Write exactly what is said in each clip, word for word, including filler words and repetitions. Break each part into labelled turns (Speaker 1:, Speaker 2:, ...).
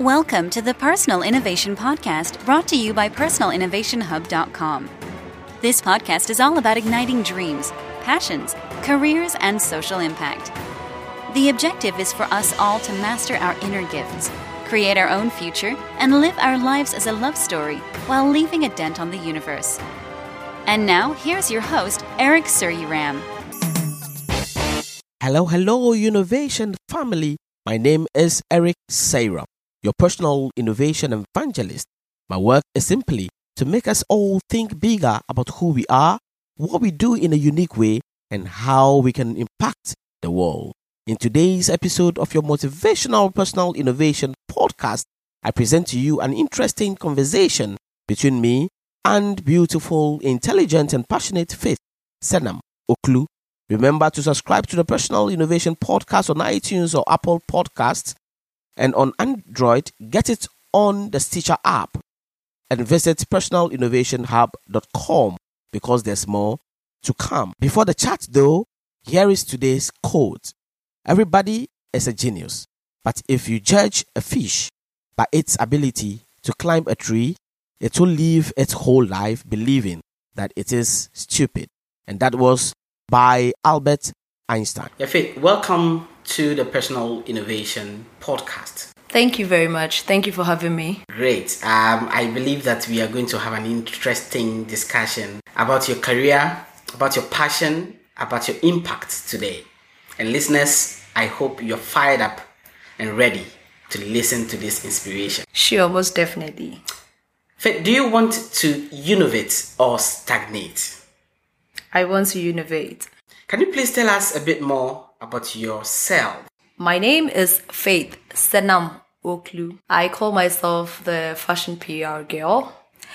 Speaker 1: Welcome to the Personal Innovation Podcast, brought to you by personal innovation hub dot com. This podcast is all about igniting dreams, passions, careers, and social impact. The objective is for us all to master our inner gifts, create our own future, and live our lives as a love story while leaving a dent on the universe. And now, here's your host, Eric Suryaram.
Speaker 2: Hello, hello, Innovation family. My name is Eric Suryaram, your personal innovation evangelist. My work is simply to make us all think bigger about who we are, what we do in a unique way, and how we can impact the world. In today's episode of your Motivational Personal Innovation Podcast, I present to you an interesting conversation between me and beautiful, intelligent, and passionate Faith Senam Oklu. Remember to subscribe to the Personal Innovation Podcast on iTunes or Apple Podcasts, and on Android, get it on the Stitcher app, and visit personal innovation hub dot com because there's more to come. Before the chat though, here is today's quote. Everybody is a genius, but if you judge a fish by its ability to climb a tree, it will live its whole life believing that it is stupid. And that was by Albert Einstein.
Speaker 3: Yeah, Faith, welcome to the Personal Innovation Podcast.
Speaker 4: Thank you very much. Thank you for having me.
Speaker 3: Great. Um, I believe that we are going to have an interesting discussion about your career, about your passion, about your impact today. And listeners, I hope you're fired up and ready to listen to this inspiration.
Speaker 4: Sure, most definitely.
Speaker 3: Faith, do you want to innovate or stagnate?
Speaker 4: I want to innovate.
Speaker 3: Can you please tell us a bit more about yourself?
Speaker 4: My name is Faith Senam Oklu. I call myself the fashion P R girl.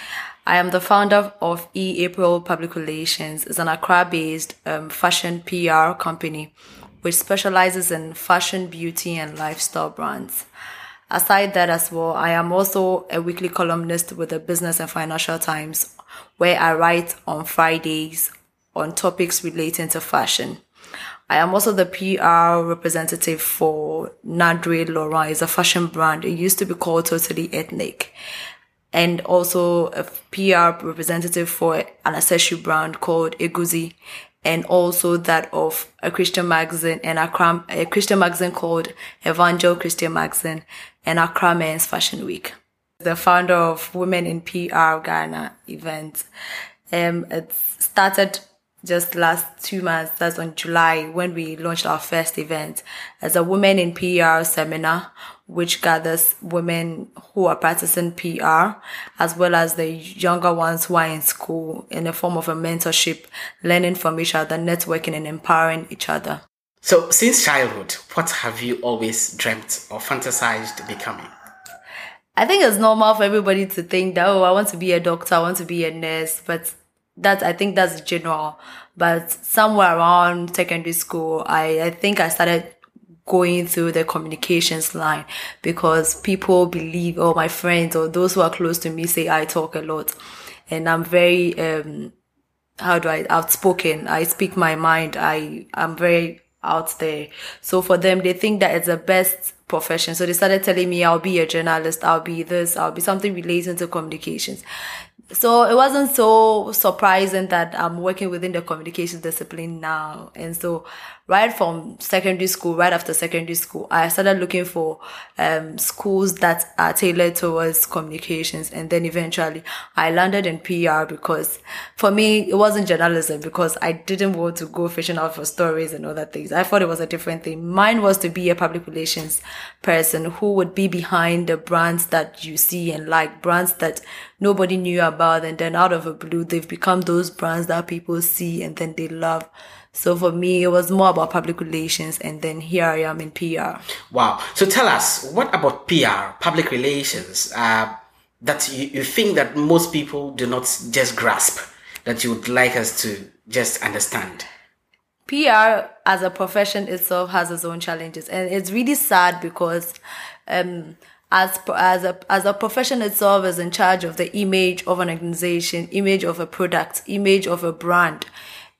Speaker 4: I am the founder of E-April Public Relations. It's an Accra-based um, fashion P R company which specializes in fashion, beauty, and lifestyle brands. Aside that as well, I am also a weekly columnist with the Business and Financial Times, where I write on Fridays on topics relating to fashion. I am also the P R representative for Nadre Laurent. It's a fashion brand. It used to be called Totally Ethnic. And also a P R representative for an accessory brand called Egusi. And also that of a Christian magazine and a, a Christian magazine called Evangel Christian Magazine and Accra Men's Fashion Week. The founder of Women in P R Ghana event. Um, it started just last two months, that's on July, when we launched our first event as a Women in P R seminar, which gathers women who are practicing P R, as well as the younger ones who are in school, in the form of a mentorship, learning from each other, networking and empowering each other.
Speaker 3: So, since childhood, what have you always dreamt or fantasized becoming?
Speaker 4: I think it's normal for everybody to think that, oh, I want to be a doctor, I want to be a nurse, but That I think that's general, but somewhere around secondary school, I, I think I started going through the communications line because people believe, or my friends or those who are close to me say I talk a lot, and I'm very um how do I outspoken. I speak my mind. I I'm very out there. So for them, they think that it's the best profession. So they started telling me I'll be a journalist, I'll be this, I'll be something relating to communications. So it wasn't so surprising that I'm working within the communications discipline now. And so right from secondary school, right after secondary school, I started looking for um schools that are tailored towards communications. And then eventually I landed in P R because for me, it wasn't journalism because I didn't want to go fishing out for stories and other things. I thought it was a different thing. Mine was to be a public relations person who would be behind the brands that you see and like, brands that nobody knew about, and then out of the blue, they've become those brands that people see and then they love. So for me, it was more about public relations, and then here I am in P R.
Speaker 3: Wow. So tell us, what about P R, public relations, uh, that you, you think that most people do not just grasp, that you would like us to just understand?
Speaker 4: P R as a profession itself has its own challenges, and it's really sad because um as as a as a profession itself is in charge of the image of an organization, image of a product, image of a brand.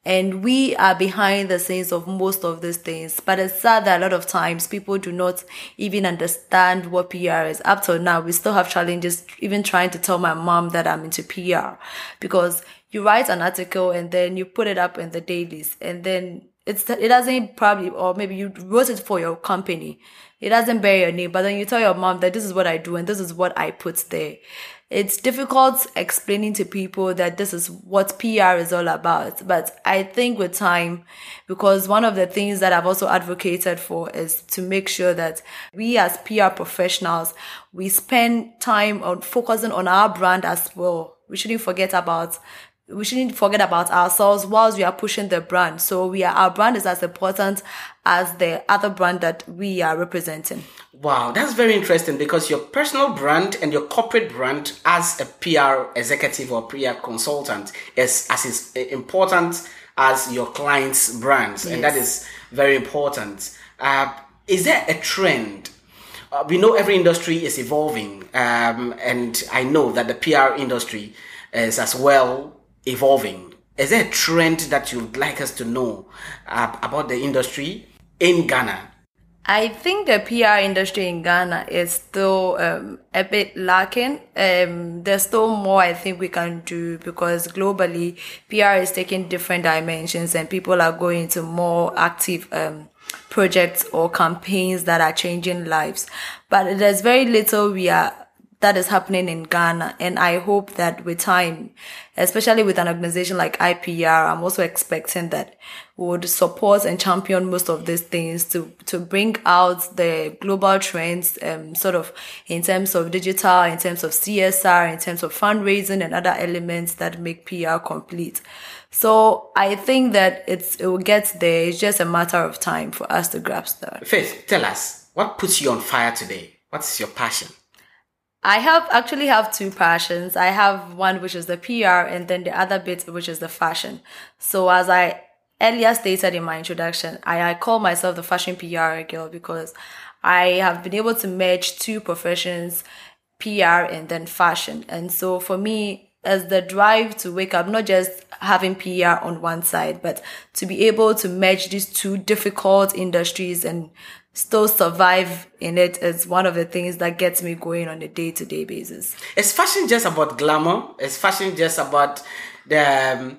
Speaker 4: And we are behind the scenes of most of these things. But it's sad that a lot of times people do not even understand what P R is. Up till now, we still have challenges even trying to tell my mom that I'm into P R. Because you write an article and then you put it up in the dailies. And then it's it doesn't probably, or maybe you wrote it for your company. It doesn't bear your name. But then you tell your mom that this is what I do and this is what I put there. It's difficult explaining to people that this is what P R is all about. But I think with time, because one of the things that I've also advocated for is to make sure that we as P R professionals, we spend time on focusing on our brand as well. We shouldn't forget about We shouldn't forget about ourselves whilst we are pushing the brand. So we are, our brand is as important as the other brand that we are representing.
Speaker 3: Wow, that's very interesting, because your personal brand and your corporate brand as a P R executive or P R consultant is as important as your client's brands. Yes. And that is very important. Uh, is there a trend? Uh, we know every industry is evolving. Um, and I know that the P R industry is as well evolving. Is there a trend that you'd like us to know uh, about the industry in Ghana?
Speaker 4: I think the P R industry in Ghana is still um, a bit lacking. Um, there's still more I think we can do, because globally P R is taking different dimensions and people are going into more active um, projects or campaigns that are changing lives. But there's very little we are that is happening in Ghana. And I hope that with time, especially with an organization like I P R, I'm also expecting that we would support and champion most of these things to, to bring out the global trends, um, sort of in terms of digital, in terms of C S R, in terms of fundraising and other elements that make P R complete. So I think that it's, it will get there. It's just a matter of time for us to grasp that.
Speaker 3: Faith, tell us, what puts you on fire today? What's your passion?
Speaker 4: I have actually have two passions. I have one which is the P R and then the other bit which is the fashion. So as I earlier stated in my introduction, I, I call myself the fashion P R girl because I have been able to merge two professions, P R and then fashion. And so for me, as the drive to wake up, not just having P R on one side, but to be able to merge these two difficult industries and still survive in it is one of the things that gets me going on a day-to-day basis.
Speaker 3: Is fashion just about glamour? Is fashion just about the um,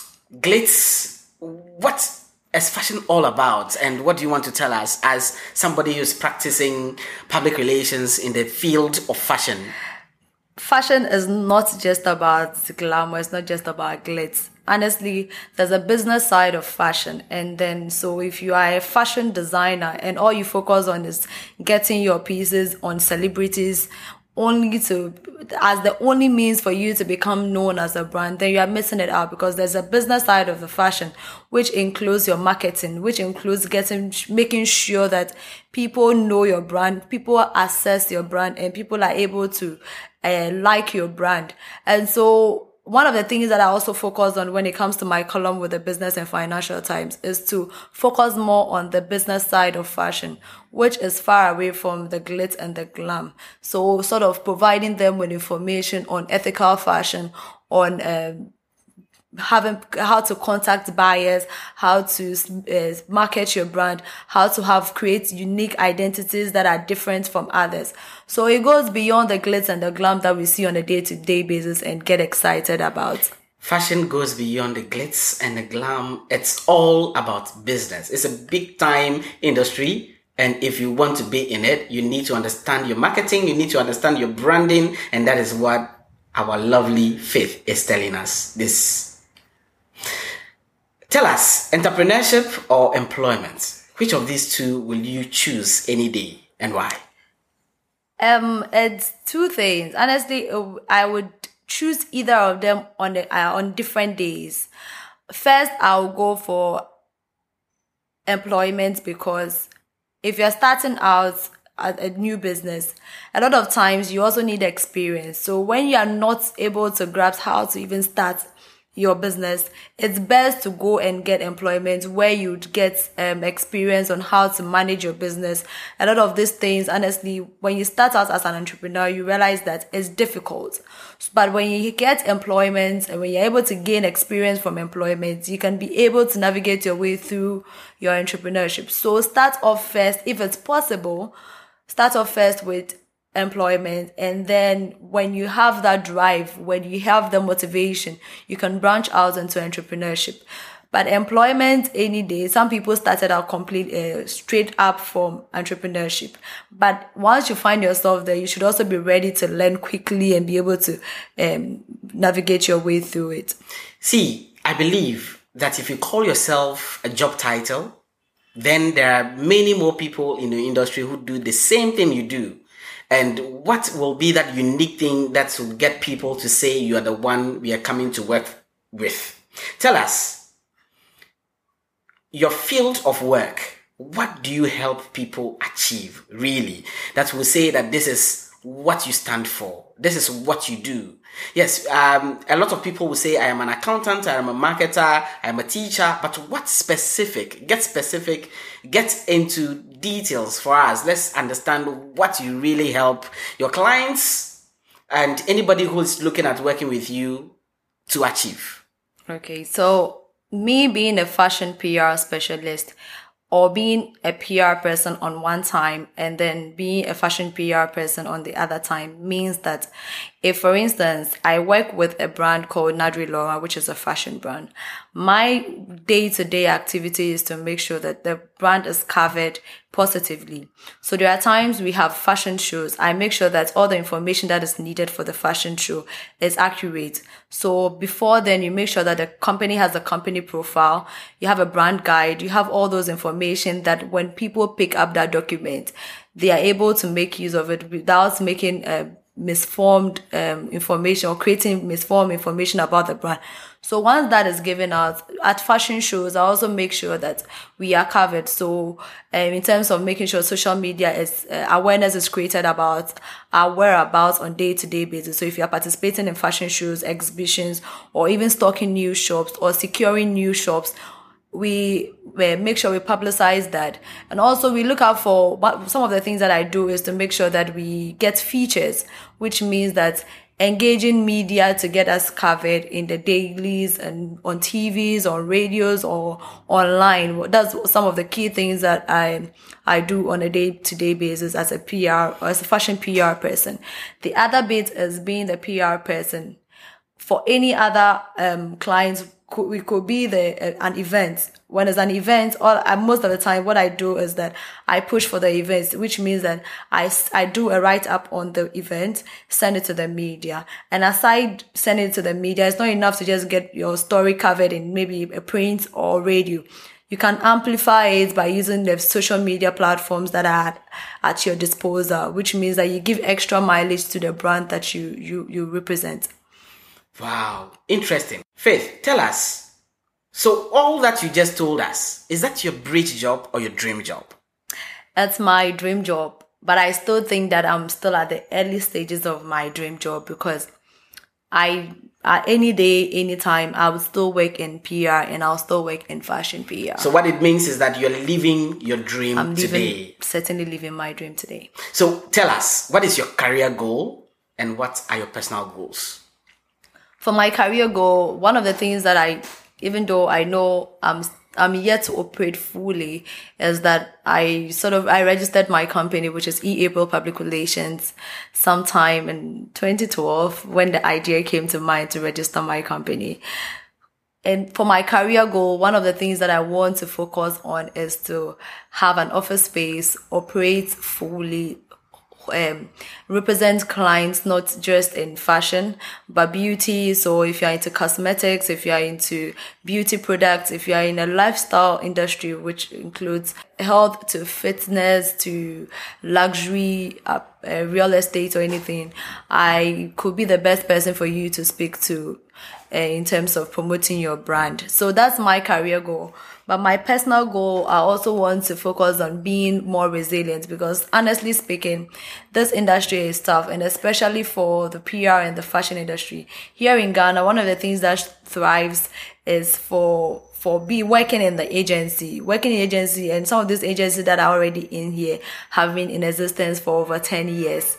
Speaker 3: glitz? What is fashion all about? And what do you want to tell us as somebody who's practicing public relations in the field of fashion?
Speaker 4: Fashion is not just about glamour. It's not just about glitz. Honestly, there's a business side of fashion. And then, so if you are a fashion designer and all you focus on is getting your pieces on celebrities only to, as the only means for you to become known as a brand, then you are missing it out, because there's a business side of the fashion, which includes your marketing, which includes getting, making sure that people know your brand, people assess your brand, and people are able to uh, like your brand. And so, one of the things that I also focus on when it comes to my column with the Business and Financial Times is to focus more on the business side of fashion, which is far away from the glitz and the glam. So sort of providing them with information on ethical fashion, on um, having how to contact buyers, how to uh, market your brand, how to have create unique identities that are different from others. So it goes beyond the glitz and the glam that we see on a day-to-day basis and get excited about.
Speaker 3: Fashion goes beyond the glitz and the glam. It's all about business. It's a big time industry. And if you want to be in it, you need to understand your marketing, you need to understand your branding. And that is what our lovely Faith is telling us this. Tell us, entrepreneurship or employment? Which of these two will you choose any day and why?
Speaker 4: Um, it's two things. Honestly, I would choose either of them on the, uh, on different days. First, I'll go for employment, because if you're starting out at a new business, a lot of times you also need experience. So when you are not able to grasp how to even start, your business, it's best to go and get employment where you'd get um, experience on how to manage your business. A lot of these things, honestly, when you start out as an entrepreneur, you realize that it's difficult. But when you get employment and when you're able to gain experience from employment, you can be able to navigate your way through your entrepreneurship. So start off first, if it's possible, start off first with employment, and then when you have that drive, when you have the motivation, you can branch out into entrepreneurship. But employment any day, some people started out complete uh, straight up from entrepreneurship. But once you find yourself there, you should also be ready to learn quickly and be able to um, navigate your way through it.
Speaker 3: See, I believe that if you call yourself a job title, then there are many more people in the industry who do the same thing you do. And what will be that unique thing that will get people to say you are the one we are coming to work with? Tell us, your field of work, what do you help people achieve, really? That will say that this is what you stand for. This is what you do. Yes, um, a lot of people will say, I am an accountant, I am a marketer, I am a teacher, but what specific? Get specific, get into details for us. Let's understand what you really help your clients and anybody who is looking at working with you to achieve.
Speaker 4: Okay, so me being a fashion P R specialist, or being a P R person on one time and then being a fashion P R person on the other time means that if, for instance, I work with a brand called Nadri Laura, which is a fashion brand, my day-to-day activity is to make sure that the brand is covered positively. So there are times we have fashion shows. I make sure that all the information that is needed for the fashion show is accurate. So before then, you make sure that the company has a company profile, you have a brand guide, you have all those information that when people pick up that document, they are able to make use of it without making a misformed um, information or creating misformed information about the brand. So once that is given out at fashion shows, I also make sure that we are covered. So um, in terms of making sure social media is uh, awareness is created about our whereabouts on day-to-day basis. So if you are participating in fashion shows, exhibitions, or even stocking new shops or securing new shops, we, we make sure we publicize that. And also we look out for what some of the things that I do is to make sure that we get features, which means that engaging media to get us covered in the dailies and on T Vs, on radios, or online. That's some of the key things that I I do on a day-to-day basis as a P R or as a fashion P R person. The other bit is being the P R person for any other um clients. Could, we could be the uh, an event. When it's an event, all uh, most of the time, what I do is that I push for the events, which means that I, I do a write up on the event, send it to the media. And aside sending it to the media, it's not enough to just get your story covered in maybe a print or radio. You can amplify it by using the social media platforms that are at, at your disposal, which means that you give extra mileage to the brand that you you you represent.
Speaker 3: Wow, interesting. Faith, tell us. So all that you just told us, is that your bridge job or your dream job?
Speaker 4: That's my dream job, but I still think that I'm still at the early stages of my dream job because I, uh, any day, anytime, I will still work in P R and I'll still work in fashion P R.
Speaker 3: So what it means is that you're living your dream
Speaker 4: I'm living,
Speaker 3: today.
Speaker 4: Certainly living my dream today.
Speaker 3: So tell us, what is your career goal and what are your personal goals?
Speaker 4: For my career goal, one of the things that I, even though I know I'm I'm yet to operate fully, is that I sort of I registered my company, which is E-April Public Relations, sometime in twenty twelve when the idea came to mind to register my company. And for my career goal, one of the things that I want to focus on is to have an office space, operate fully, Um, represent clients not just in fashion but beauty. So if you're into cosmetics, if you're into beauty products, if you're in a lifestyle industry which includes health to fitness to luxury, uh, uh, real estate or anything, I could be the best person for you to speak to. uh, in terms of promoting your brand. So that's my career goal. But my personal goal, I also want to focus on being more resilient, because honestly speaking, this industry is tough, and especially for the P R and the fashion industry. Here in Ghana, one of the things that thrives is for for be working in the agency, working in agency, and some of these agencies that are already in here have been in existence for over ten years.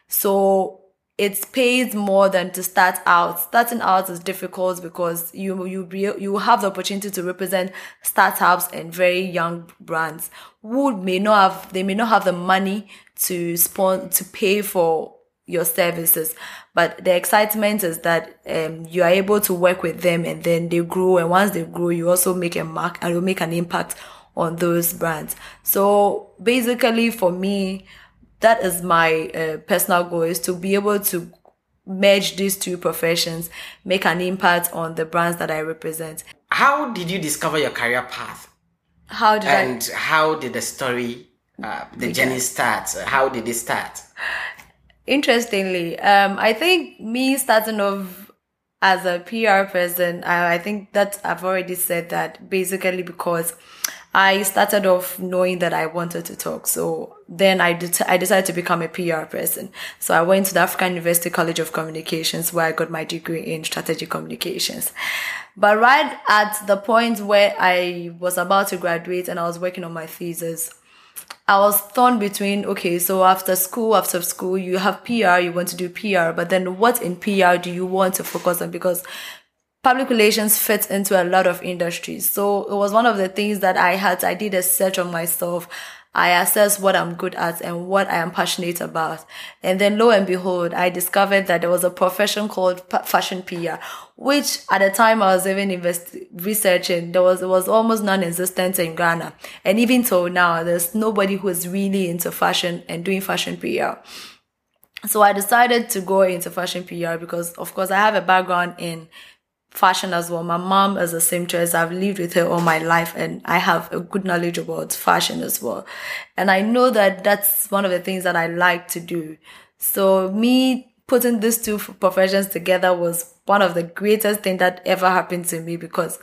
Speaker 4: So it pays more than to start out. Starting out is difficult because you you be, you have the opportunity to represent startups and very young brands who may not have they may not have the money to spon- to pay for your services. But the excitement is that um, you are able to work with them, and then they grow. And once they grow, you also make a mark and you make an impact on those brands. So basically, for me, that is my uh, personal goal, is to be able to merge these two professions, make an impact on the brands that I represent.
Speaker 3: How did you discover your career path?
Speaker 4: How did
Speaker 3: and
Speaker 4: I?
Speaker 3: how did the story, uh, the
Speaker 4: Okay.
Speaker 3: journey start? How did it start?
Speaker 4: Interestingly, um, I think me starting off as a P R person, I, I think that I've already said that basically because I started off knowing that I wanted to talk. So then I did, I decided to become a P R person. So I went to the African University College of Communications, where I got my degree in strategic communications. But right at the point where I was about to graduate and I was working on my thesis, I was torn between, okay, so after school, after school, you have P R, you want to do P R, but then what in P R do you want to focus on? Because public relations fits into a lot of industries. So it was one of the things that I had. I did a search on myself. I assessed what I'm good at and what I am passionate about. And then lo and behold, I discovered that there was a profession called p- fashion P R, which at the time I was even invest- researching, there was, it was almost non-existent in Ghana. And even till now, there's nobody who is really into fashion and doing fashion P R. So I decided to go into fashion P R because, of course, I have a background in fashion as well. My mom is a seamstress. I've lived with her all my life, and I have a good knowledge about fashion as well. And I know that that's one of the things that I like to do. So me putting these two professions together was one of the greatest things that ever happened to me, because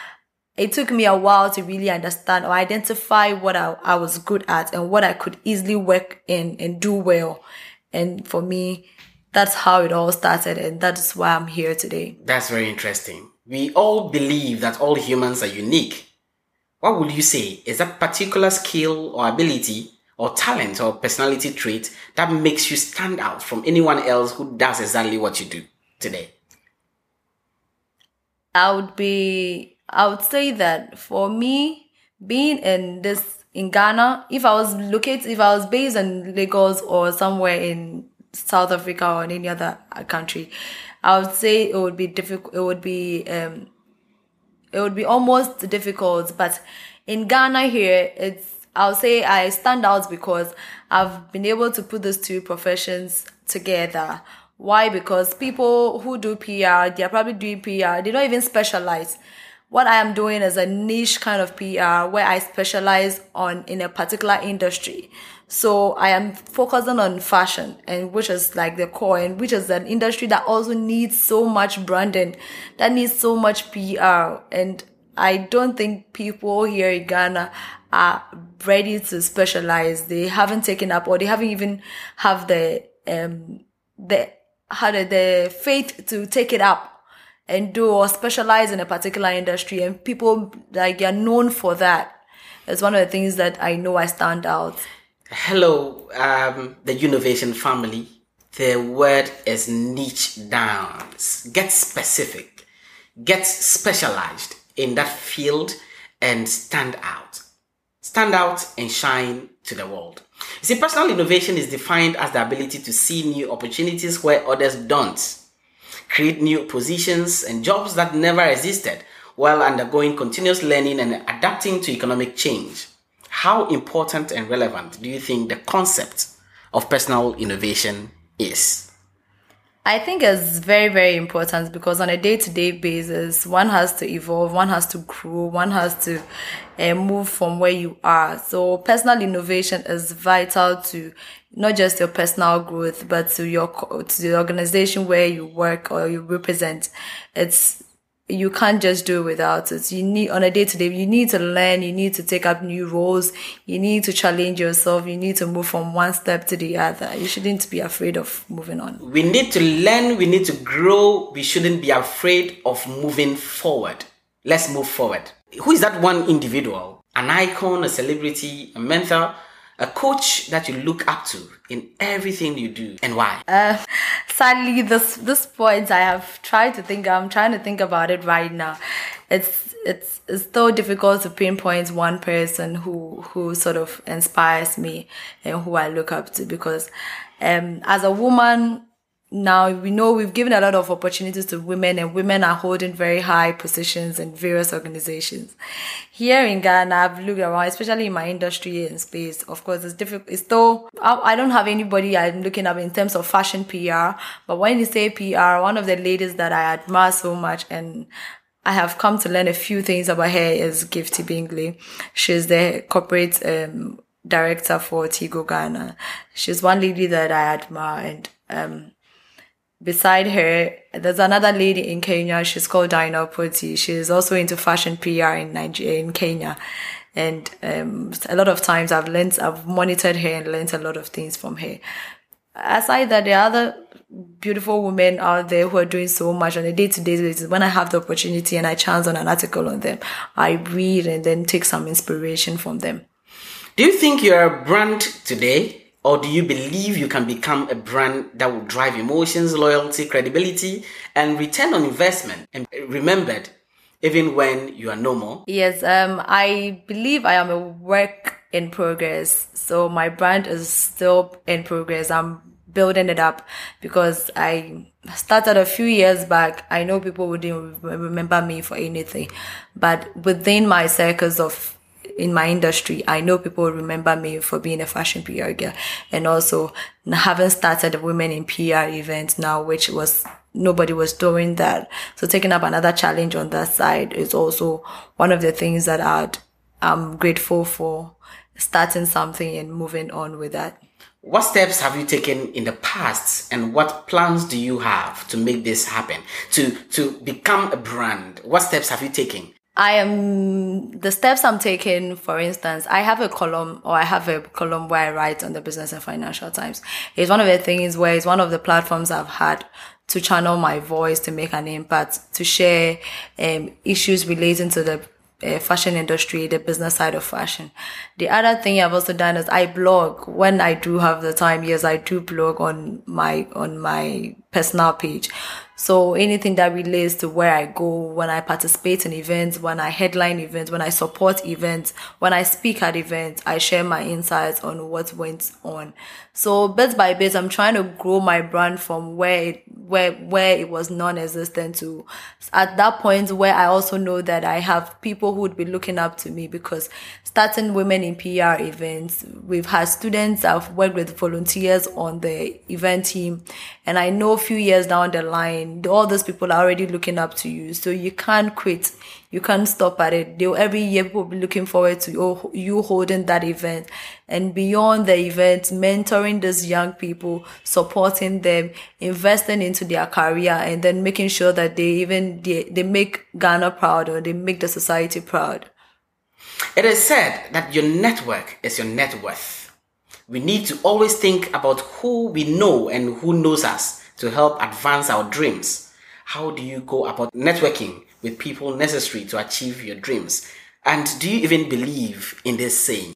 Speaker 4: it took me a while to really understand or identify what I, I was good at and what I could easily work in and do well. And for me, that's how it all started, and that is why I'm here today.
Speaker 3: That's very interesting. We all believe that all humans are unique. What would you say is that particular skill or ability or talent or personality trait that makes you stand out from anyone else who does exactly what you do today?
Speaker 4: I would be, I would say that for me, being in this, in Ghana, if I was located, if I was based in Lagos or somewhere in South Africa or in any other country, I would say it would be difficult. It would be, um, it would be almost difficult. But in Ghana here, it's, I'll say I stand out because I've been able to put those two professions together. Why? Because people who do P R, they're probably doing P R. They don't even specialize. What I am doing is a niche kind of P R where I specialize on in a particular industry. So I am focusing on fashion, and which is like the core, and which is an industry that also needs so much branding, that needs so much P R. And I don't think people here in Ghana are ready to specialize. They haven't taken up, or they haven't even have the um the how the, the faith to take it up and do or specialize in a particular industry. And people like are known for that. It's one of the things that I know I stand out.
Speaker 3: Hello, um, the Unnovation family. The word is niche down. Get specific. Get specialized in that field and stand out. Stand out and shine to the world. You see, personal innovation is defined as the ability to see new opportunities where others don't. Create new positions and jobs that never existed while undergoing continuous learning and adapting to economic change. How important and relevant do you think the concept of personal innovation is?
Speaker 4: I think it's very, very important because on a day-to-day basis, one has to evolve, one has to grow, one has to uh, move from where you are. So personal innovation is vital to not just your personal growth, but to your to the organization where you work or you represent. It's You can't just do it without it. You need, on a day-to-day, you need to learn, you need to take up new roles, you need to challenge yourself, you need to move from one step to the other. You shouldn't be afraid of moving on.
Speaker 3: We need to learn, we need to grow, we shouldn't be afraid of moving forward. Let's move forward. Who is that one individual? An icon, a celebrity, a mentor, a coach that you look up to in everything you do, and why?
Speaker 4: Uh, sadly, this this point I have tried to think. I'm trying to think about it right now. It's it's it's so difficult to pinpoint one person who who sort of inspires me and who I look up to, because um as a woman now, we know we've given a lot of opportunities to women, and women are holding very high positions in various organizations. Here in Ghana, I've looked around, especially in my industry and space. Of course, it's difficult. It's still, I don't have anybody I'm looking up in terms of fashion P R. But when you say P R, one of the ladies that I admire so much, and I have come to learn a few things about her, is Gifty Bingley. She's the corporate um, director for Tigo Ghana. She's one lady that I admire, and um, beside her, there's another lady in Kenya. She's called Diana Poti. She's also into fashion P R in Nigeria, in Kenya. And um, a lot of times I've learned, I've monitored her and learned a lot of things from her. Aside that, there are other beautiful women out there who are doing so much on a day-to-day basis. When I have the opportunity and I chance on an article on them, I read and then take some inspiration from them.
Speaker 3: Do you think you're a brand today? Or do you believe you can become a brand that will drive emotions, loyalty, credibility, and return on investment, and remembered even when you are no more?
Speaker 4: Yes, um, I believe I am a work in progress. So my brand is still in progress. I'm building it up because I started a few years back. I know people wouldn't remember me for anything, but within my circles of in my industry, I know people remember me for being a fashion P R girl, and also having started a women in P R event now, which was, nobody was doing that. So taking up another challenge on that side is also one of the things that I'd, I'm grateful for, starting something and moving on with that.
Speaker 3: What steps have you taken in the past, and what plans do you have to make this happen, to, to become a brand? What steps have you taken?
Speaker 4: I am, the steps I'm taking, for instance, I have a column, or I have a column where I write on the Business and Financial Times. It's one of the things where it's one of the platforms I've had to channel my voice, to make an impact, to share um, issues relating to the uh, fashion industry, the business side of fashion. The other thing I've also done is I blog. When I do have the time, yes, I do blog on my, on my personal page. So anything that relates to where I go, when I participate in events, when I headline events, when I support events, when I speak at events, I share my insights on what went on. So bit by bit, I'm trying to grow my brand from where it, where, where it was non-existent to at that point where I also know that I have people who would be looking up to me, because starting women in P R events, we've had students, I've worked with volunteers on the event team, and I know a few years down the line, all those people are already looking up to you. So you can't quit. You can't stop at it. They'll, every year people will be looking forward to you, you holding that event. And beyond the event, mentoring these young people, supporting them, investing into their career, and then making sure that they even, they, they make Ghana proud, or they make the society proud.
Speaker 3: It is said that your network is your net worth. We need to always think about who we know and who knows us to help advance our dreams. How do you go about networking with people necessary to achieve your dreams? And do you even believe in this saying?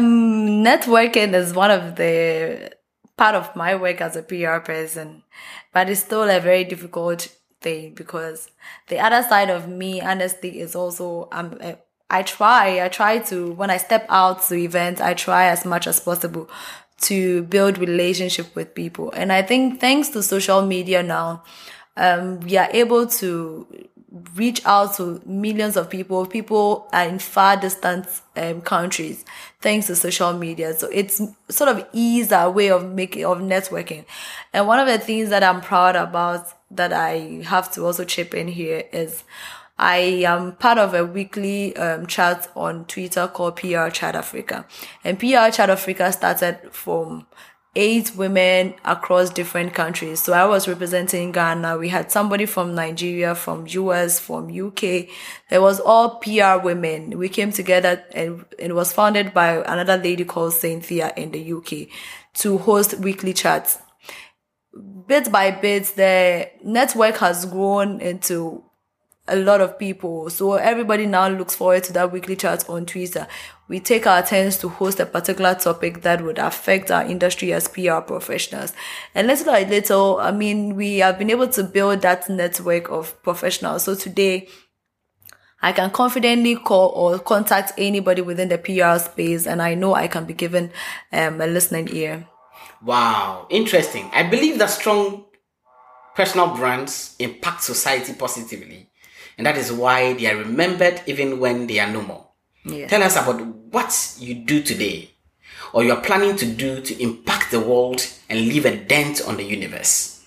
Speaker 4: Um, networking is one of the part of my work as a P R person, but it's still a very difficult thing, because the other side of me, honestly, is also, um, I try, I try to, when I step out to events, I try as much as possible to build relationship with people. And I think thanks to social media now, um, we are able to reach out to millions of people. People are in far distant um, countries thanks to social media. So it's sort of eased our way of making, of networking. And one of the things that I'm proud about that I have to also chip in here is I am part of a weekly um, chat on Twitter called P R Chat Africa. And P R Chat Africa started from eight women across different countries. So I was representing Ghana. We had somebody from Nigeria, from U S, from U K. There was all P R women. We came together, and it was founded by another lady called Cynthia in the U K to host weekly chats. Bit by bit, the network has grown into a lot of people. So everybody now looks forward to that weekly chat on Twitter. We take our turns to host a particular topic that would affect our industry as P R professionals. And little by little, I mean, we have been able to build that network of professionals. So today, I can confidently call or contact anybody within the P R space, and I know I can be given um, a listening ear.
Speaker 3: Wow, interesting. I believe that strong personal brands impact society positively, and that is why they are remembered even when they are no more.
Speaker 4: Yeah.
Speaker 3: Tell us about what you do today, or you are planning to do to impact the world and leave a dent on the universe.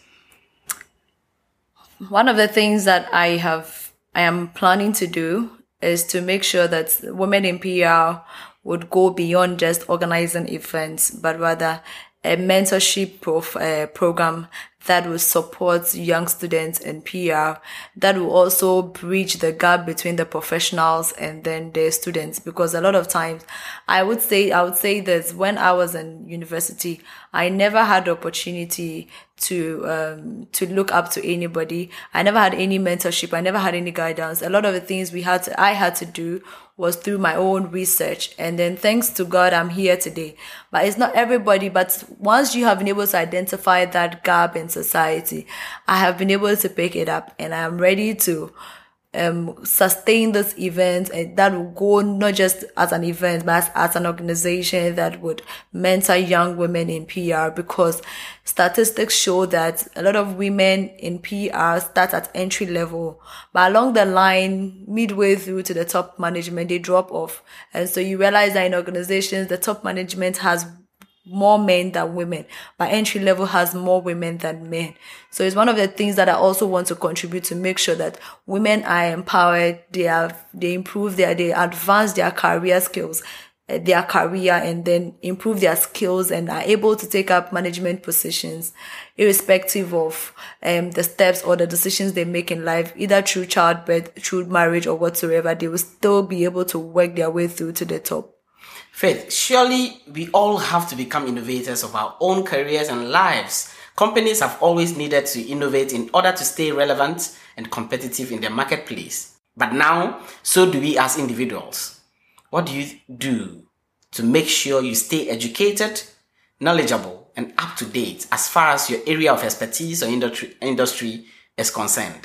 Speaker 4: One of the things that I have, I am planning to do is to make sure that women in P R would go beyond just organizing events, but rather a mentorship prof, uh, program that will support young students in P R, that will also bridge the gap between the professionals and then the students. Because a lot of times, I would say, I would say this, when I was in university, I never had the opportunity to, um, to look up to anybody. I never had any mentorship. I never had any guidance. A lot of the things we had to, I had to do was through my own research. And then thanks to God, I'm here today. But it's not everybody. But once you have been able to identify that gap in society, I have been able to pick it up, and I am ready to um sustain this event, and that will go not just as an event, but as, as an organization that would mentor young women in P R, because statistics show that a lot of women in P R start at entry level, but along the line, midway through to the top management, they drop off. And so you realize that in organizations, the top management has more men than women, but entry level has more women than men. So it's one of the things that I also want to contribute to make sure that women are empowered, they have, they improve their, they advance their career skills, uh, their career, and then improve their skills and are able to take up management positions, irrespective of um, the steps or the decisions they make in life, either through childbirth, through marriage, or whatsoever. They will still be able to work their way through to the top.
Speaker 3: Faith, surely we all have to become innovators of our own careers and lives. Companies have always needed to innovate in order to stay relevant and competitive in the marketplace. But now, so do we as individuals. What do you do to make sure you stay educated, knowledgeable, and up to date as far as your area of expertise or industry, industry is concerned?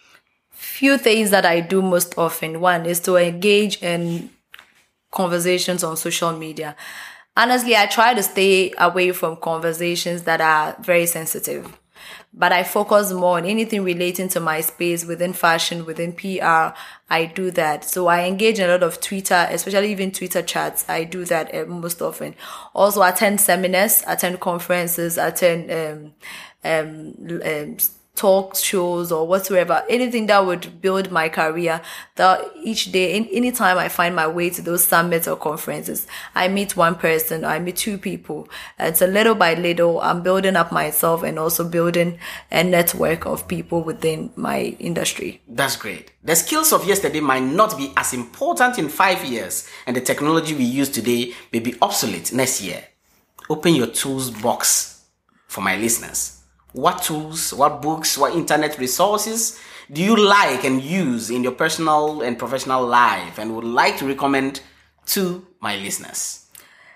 Speaker 4: Few things that I do most often. One is to engage in conversations on social media. Honestly, I try to stay away from conversations that are very sensitive, but I focus more on anything relating to my space within fashion, within P R. I do that. So I engage in a lot of Twitter, especially even Twitter chats. I do that uh, most often. Also attend seminars, attend conferences, attend um, um, um, talk shows or whatsoever, anything that would build my career. That each day, in, anytime I find my way to those summits or conferences, I meet one person, or I meet two people. And so little by little, I'm building up myself and also building a network of people within my industry.
Speaker 3: That's great. The skills of yesterday might not be as important in five years, and the technology we use today may be obsolete next year. Open your tools box for my listeners. What tools, what books, what internet resources do you like and use in your personal and professional life and would like to recommend to my listeners?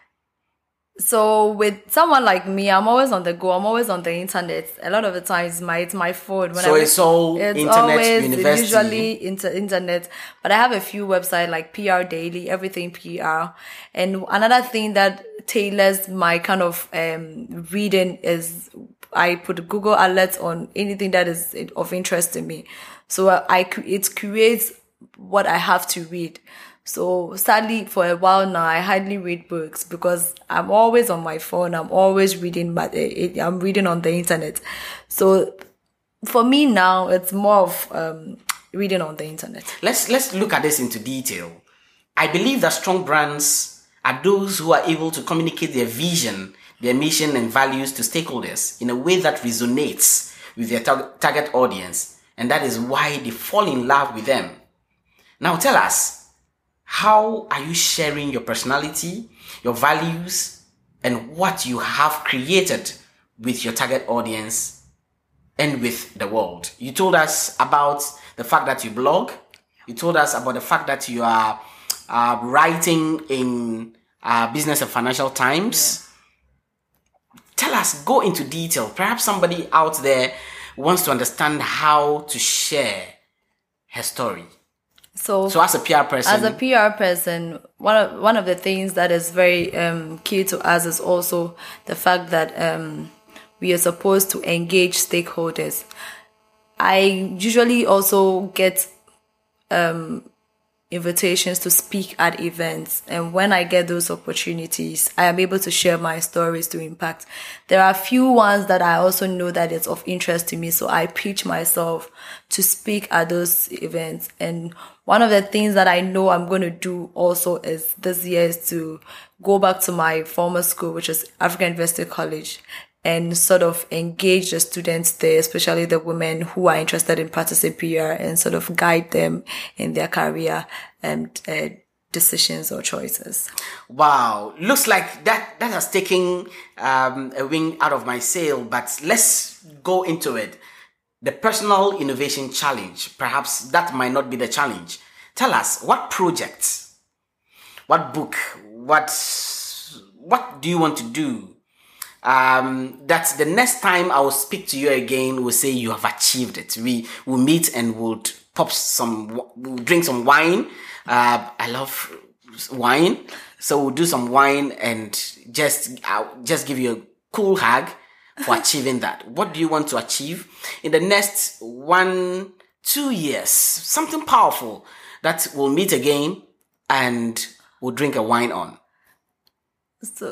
Speaker 4: So with someone like me, I'm always on the go. I'm always on the internet. A lot of the times, my it's my phone. When
Speaker 3: so
Speaker 4: I,
Speaker 3: it's all
Speaker 4: it's
Speaker 3: internet
Speaker 4: always,
Speaker 3: university.
Speaker 4: Usually inter, internet. But I have a few websites like P R Daily, everything P R. And another thing that tailors my kind of um, reading is I put Google alerts on anything that is of interest to me. So I, I it creates what I have to read. So sadly, for a while now, I hardly read books because I'm always on my phone. I'm always reading, but I'm reading on the internet. So for me now, it's more of um, reading on the internet.
Speaker 3: Let's let's look at this into detail. I believe that strong brands are those who are able to communicate their vision, their mission, and values to stakeholders in a way that resonates with their tar- target audience, and that is why they fall in love with them. Now, tell us. How are you sharing your personality, your values, and what you have created with your target audience and with the world? You told us about the fact that you blog. You told us about the fact that you are uh, writing in uh, Business and Financial Times. Yeah. Tell us, go into detail. Perhaps somebody out there wants to understand how to share her story.
Speaker 4: So,
Speaker 3: so as a P R person,
Speaker 4: as a P R person, one of one of the things that is very um, key to us is also the fact that um, we are supposed to engage stakeholders. I usually also get um, invitations to speak at events, and when I get those opportunities, I am able to share my stories to impact. There are a few ones that I also know that it's of interest to me, so I pitch myself to speak at those events. And one of the things that I know I'm going to do also is this year is to go back to my former school, which is African University College, and sort of engage the students there, especially the women who are interested in practicing P R, and sort of guide them in their career and uh, decisions or choices.
Speaker 3: Wow. Looks like that, that has taken um, a wing out of my sail, but let's go into it. The Personal Innovation Challenge. Perhaps that might not be the challenge. Tell us, what projects, what book, what, what do you want to do? Um, that the next time I will speak to you again, we'll say you have achieved it. We will meet and we'll pop some, we'll drink some wine. Uh, I love wine. So we'll do some wine and just, I'll just give you a cool hug for achieving that. What do you want to achieve in the next one, two years? Something powerful that we'll meet again and we'll drink a wine on.
Speaker 4: So,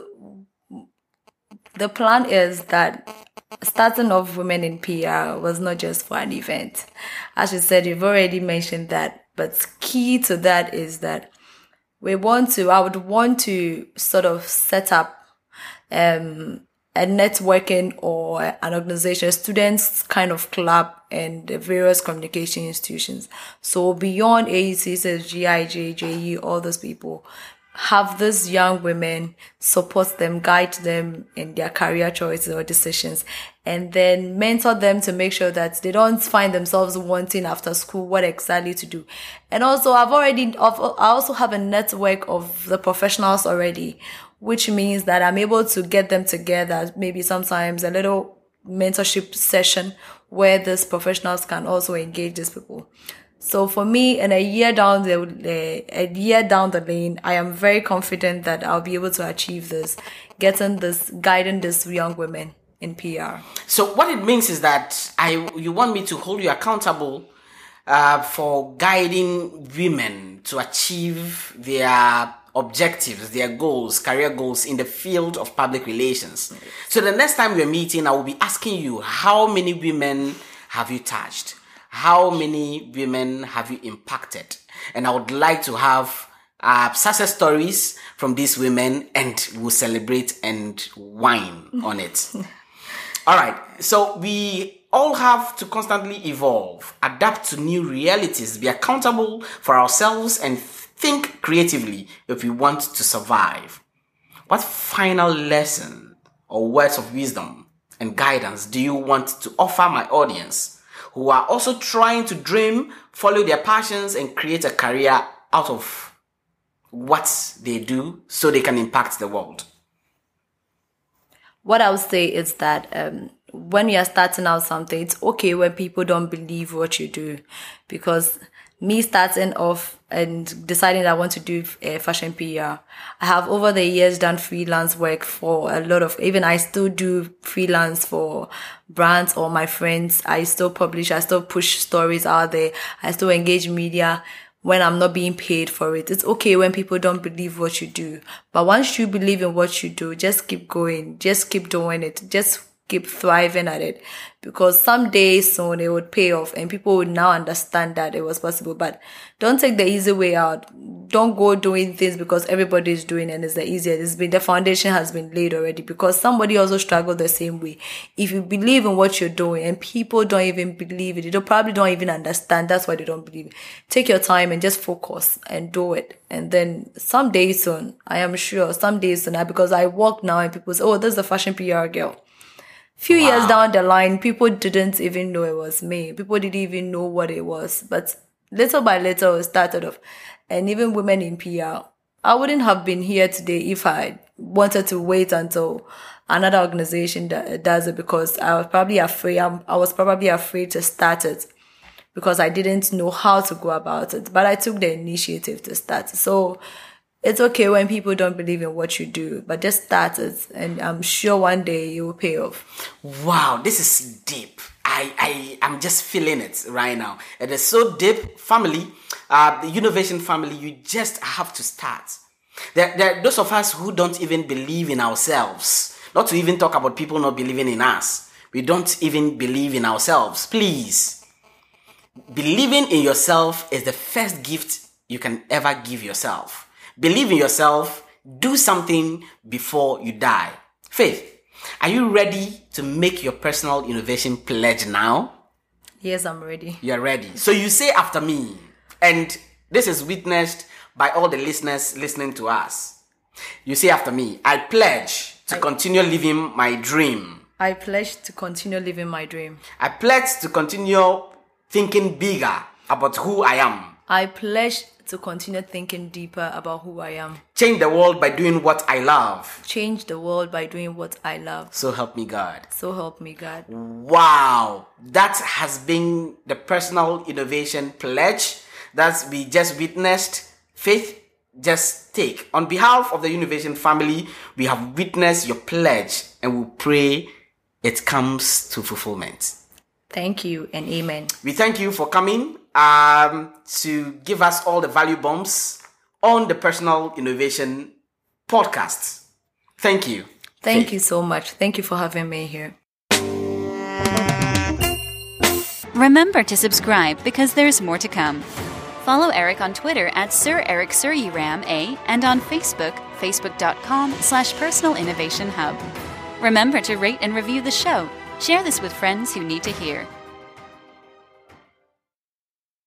Speaker 4: the plan is that starting off Women in P R was not just for an event. As you said, you've already mentioned that, but key to that is that we want to, I would want to sort of set up um, a networking or an organization, students kind of club and the various communication institutions. So beyond A E C, G I J, J E, all those people, have these young women, support them, guide them in their career choices or decisions, and then mentor them to make sure that they don't find themselves wanting after school what exactly to do. And also, I've already, I also have a network of the professionals already, which means that I'm able to get them together, maybe sometimes a little mentorship session where these professionals can also engage these people. So for me, in a year down the uh, a year down the lane, I am very confident that I'll be able to achieve this, getting this, guiding these young women in P R.
Speaker 3: So what it means is that I you want me to hold you accountable uh, for guiding women to achieve their objectives, their goals, career goals in the field of public relations. Yes. So the next time we're meeting, I will be asking you, how many women have you touched? How many women have you impacted? And I would like to have uh, success stories from these women, and we'll celebrate and wine on it. All right. So we all have to constantly evolve, adapt to new realities, be accountable for ourselves, and think creatively if we want to survive. What final lesson or words of wisdom and guidance do you want to offer my audience, who are also trying to dream, follow their passions, and create a career out of what they do so they can impact the world?
Speaker 4: What I would say is that um, when you are starting out something, it's okay when people don't believe what you do, because me starting off and deciding that I want to do uh, fashion P R. I have over the years done freelance work for a lot of, even I still do freelance for brands or my friends. I still publish, I still push stories out there. I still engage media when I'm not being paid for it. It's okay when people don't believe what you do. But once you believe in what you do, just keep going. Just keep doing it. Just keep thriving at it, because someday soon it would pay off and people would now understand that it was possible. But don't take the easy way out. Don't go doing things because everybody is doing it and it's the easiest. It's been, the foundation has been laid already, because somebody also struggled the same way. If you believe in what you're doing and people don't even believe it, they don't, probably don't even understand. That's why they don't believe it. Take your time and just focus and do it. And then someday soon, I am sure someday soon, because I walk now and people say, oh, this is the fashion P R girl. Few wow. years down the line, people didn't even know it was me. People didn't even know what it was. But little by little, it started off. And even women in P R, I wouldn't have been here today if I wanted to wait until another organization that does it, because I was probably afraid. I was probably afraid to start it because I didn't know how to go about it. But I took the initiative to start. So it's okay when people don't believe in what you do, but just start it, and I'm sure one day it will pay off.
Speaker 3: Wow, this is deep. I, I, I'm just feeling it right now. It is so deep. Family, uh, the innovation family, you just have to start. There, there are those of us who don't even believe in ourselves, not to even talk about people not believing in us. We don't even believe in ourselves. Please, believing in yourself is the first gift you can ever give yourself. Believe in yourself. Do something before you die. Faith, are you ready to make your personal innovation pledge now?
Speaker 4: Yes, I'm ready.
Speaker 3: You're ready. So you say after me, and this is witnessed by all the listeners listening to us. You say after me, I pledge to I, continue living my dream.
Speaker 4: I pledge to continue living my dream.
Speaker 3: I pledge to continue thinking bigger about who I am.
Speaker 4: I pledge to continue thinking deeper about who I am.
Speaker 3: Change the world by doing what I love.
Speaker 4: Change the world by doing what I love.
Speaker 3: So help me God.
Speaker 4: So help me God.
Speaker 3: Wow. That has been the personal innovation pledge that we just witnessed. Faith, just take. On behalf of the Innovation family, we have witnessed your pledge and we pray it comes to fulfillment.
Speaker 4: Thank you and amen.
Speaker 3: We thank you for coming um, to give us all the value bombs on the Personal Innovation podcast. Thank you.
Speaker 4: Thank
Speaker 3: Faith.
Speaker 4: you so much. Thank you for having me here.
Speaker 1: Remember to subscribe because there's more to come. Follow Eric on Twitter at Sir Eric Suryram A and on Facebook, facebook.com slash Personal Innovation Hub. Remember to rate and review the show. Share this with friends who need to hear.